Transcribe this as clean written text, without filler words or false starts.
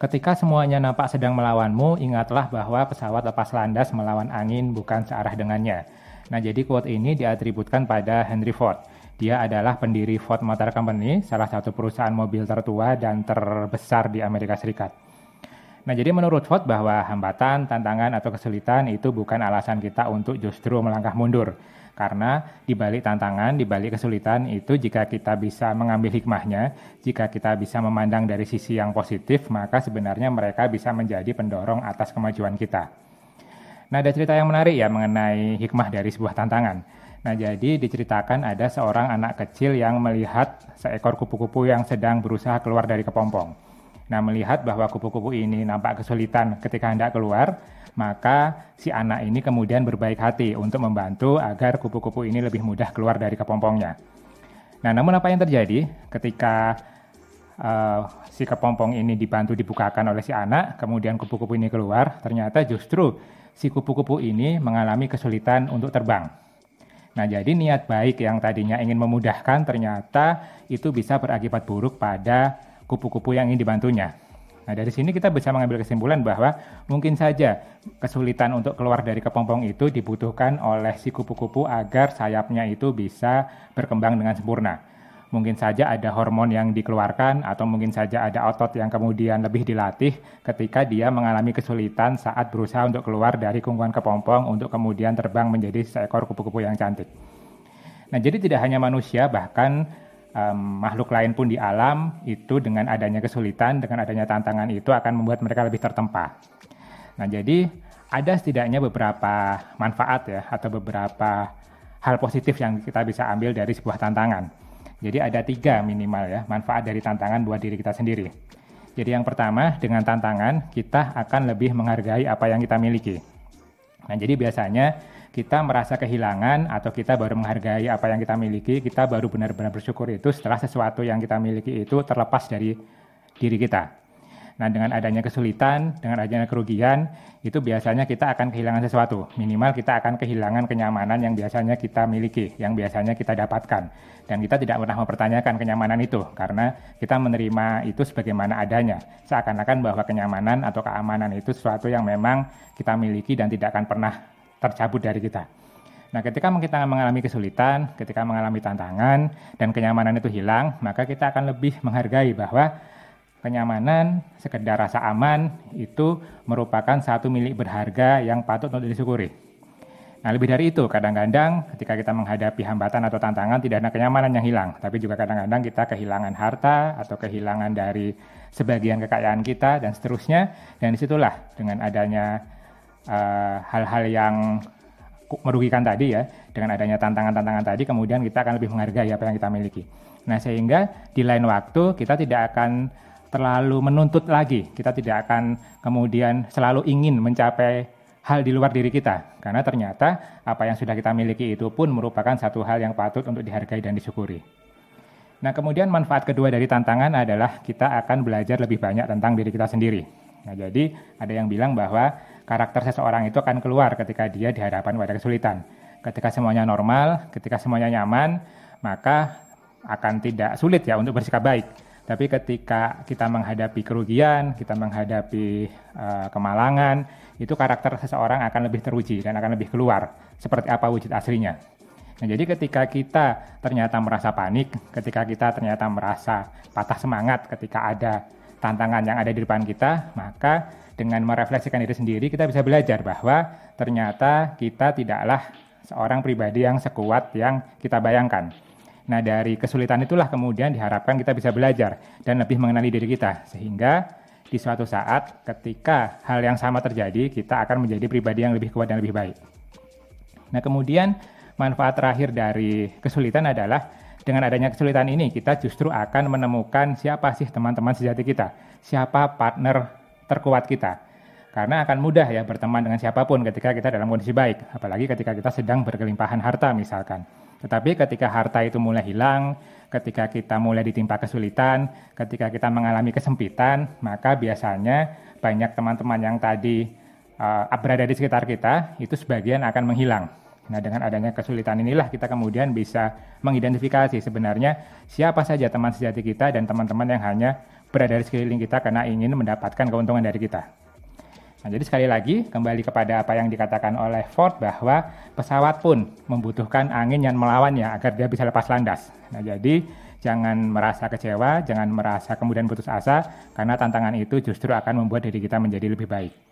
Ketika semuanya nampak sedang melawanmu, ingatlah bahwa pesawat lepas landas melawan angin bukan searah dengannya. Nah, jadi quote ini diatributkan pada Henry Ford. Dia adalah pendiri Ford Motor Company, salah satu perusahaan mobil tertua dan terbesar di Amerika Serikat. Nah, jadi menurut Ford bahwa hambatan, tantangan, atau kesulitan itu bukan alasan kita untuk justru melangkah mundur. Karena di balik tantangan, di balik kesulitan itu jika kita bisa mengambil hikmahnya, jika kita bisa memandang dari sisi yang positif, maka sebenarnya mereka bisa menjadi pendorong atas kemajuan kita. Nah, ada cerita yang menarik ya mengenai hikmah dari sebuah tantangan. Nah, jadi diceritakan ada seorang anak kecil yang melihat seekor kupu-kupu yang sedang berusaha keluar dari kepompong. Nah, melihat bahwa kupu-kupu ini nampak kesulitan ketika hendak keluar, maka si anak ini kemudian berbaik hati untuk membantu agar kupu-kupu ini lebih mudah keluar dari kepompongnya. Nah, namun apa yang terjadi ketika si kepompong ini dibantu dibukakan oleh si anak, kemudian kupu-kupu ini keluar, ternyata justru si kupu-kupu ini mengalami kesulitan untuk terbang. Nah, jadi niat baik yang tadinya ingin memudahkan ternyata itu bisa berakibat buruk pada kupu-kupu yang ingin dibantunya. Nah, dari sini kita bisa mengambil kesimpulan bahwa mungkin saja kesulitan untuk keluar dari kepompong itu dibutuhkan oleh si kupu-kupu agar sayapnya itu bisa berkembang dengan sempurna. Mungkin saja ada hormon yang dikeluarkan atau mungkin saja ada otot yang kemudian lebih dilatih ketika dia mengalami kesulitan saat berusaha untuk keluar dari kungkungan kepompong untuk kemudian terbang menjadi seekor kupu-kupu yang cantik. Nah, jadi tidak hanya manusia, bahkan makhluk lain pun di alam itu dengan adanya kesulitan, dengan adanya tantangan itu akan membuat mereka lebih tertempa. Nah, jadi ada setidaknya beberapa manfaat ya atau beberapa hal positif yang kita bisa ambil dari sebuah tantangan. Jadi ada 3 minimal ya manfaat dari tantangan buat diri kita sendiri. Jadi yang pertama, dengan tantangan kita akan lebih menghargai apa yang kita miliki. Nah, jadi biasanya kita merasa kehilangan atau kita baru menghargai apa yang kita miliki, kita baru benar-benar bersyukur itu setelah sesuatu yang kita miliki itu terlepas dari diri kita. Nah, dengan adanya kesulitan, dengan adanya kerugian, itu biasanya kita akan kehilangan sesuatu. Minimal kita akan kehilangan kenyamanan yang biasanya kita miliki, yang biasanya kita dapatkan. Dan kita tidak pernah mempertanyakan kenyamanan itu, karena kita menerima itu sebagaimana adanya. Seakan-akan bahwa kenyamanan atau keamanan itu sesuatu yang memang kita miliki dan tidak akan pernah tercabut dari kita. Nah, ketika kita mengalami kesulitan, ketika mengalami tantangan, dan kenyamanan itu hilang, maka kita akan lebih menghargai bahwa kenyamanan, sekedar rasa aman, itu merupakan satu milik berharga yang patut untuk disyukuri. Nah, lebih dari itu, kadang-kadang ketika kita menghadapi hambatan atau tantangan, tidak hanya kenyamanan yang hilang, tapi juga kadang-kadang kita kehilangan harta atau kehilangan dari sebagian kekayaan kita, dan seterusnya. Dan disitulah dengan adanya hal-hal yang merugikan tadi ya, dengan adanya tantangan-tantangan tadi, kemudian kita akan lebih menghargai apa yang kita miliki. Nah, sehingga di lain waktu kita tidak akan terlalu menuntut lagi, kita tidak akan kemudian selalu ingin mencapai hal di luar diri kita, karena ternyata apa yang sudah kita miliki itu pun merupakan satu hal yang patut untuk dihargai dan disyukuri. Nah, kemudian manfaat kedua dari tantangan adalah kita akan belajar lebih banyak tentang diri kita sendiri. Nah, jadi ada yang bilang bahwa karakter seseorang itu akan keluar ketika dia dihadapkan pada kesulitan. Ketika semuanya normal, ketika semuanya nyaman, maka akan tidak sulit ya untuk bersikap baik. Tapi ketika kita menghadapi kerugian, kita menghadapi kemalangan, itu karakter seseorang akan lebih teruji dan akan lebih keluar seperti apa wujud aslinya. Nah, jadi ketika kita ternyata merasa panik, ketika kita ternyata merasa patah semangat ketika ada tantangan yang ada di depan kita, maka dengan merefleksikan diri sendiri, kita bisa belajar bahwa ternyata kita tidaklah seorang pribadi yang sekuat yang kita bayangkan. Nah, dari kesulitan itulah kemudian diharapkan kita bisa belajar dan lebih mengenali diri kita, sehingga di suatu saat ketika hal yang sama terjadi, kita akan menjadi pribadi yang lebih kuat dan lebih baik. Nah, kemudian manfaat terakhir dari kesulitan adalah dengan adanya kesulitan ini, kita justru akan menemukan siapa sih teman-teman sejati kita, siapa partner terkuat kita. Karena akan mudah ya berteman dengan siapapun ketika kita dalam kondisi baik, apalagi ketika kita sedang berkelimpahan harta misalkan. Tetapi ketika harta itu mulai hilang, ketika kita mulai ditimpa kesulitan, ketika kita mengalami kesempitan, maka biasanya banyak teman-teman yang tadi berada di sekitar kita, itu sebagian akan menghilang. Nah, dengan adanya kesulitan inilah kita kemudian bisa mengidentifikasi sebenarnya siapa saja teman sejati kita dan teman-teman yang hanya berada di sekeliling kita karena ingin mendapatkan keuntungan dari kita. Nah, jadi sekali lagi kembali kepada apa yang dikatakan oleh Ford bahwa pesawat pun membutuhkan angin yang melawannya agar dia bisa lepas landas. Nah, jadi jangan merasa kecewa, jangan merasa kemudian putus asa karena tantangan itu justru akan membuat diri kita menjadi lebih baik.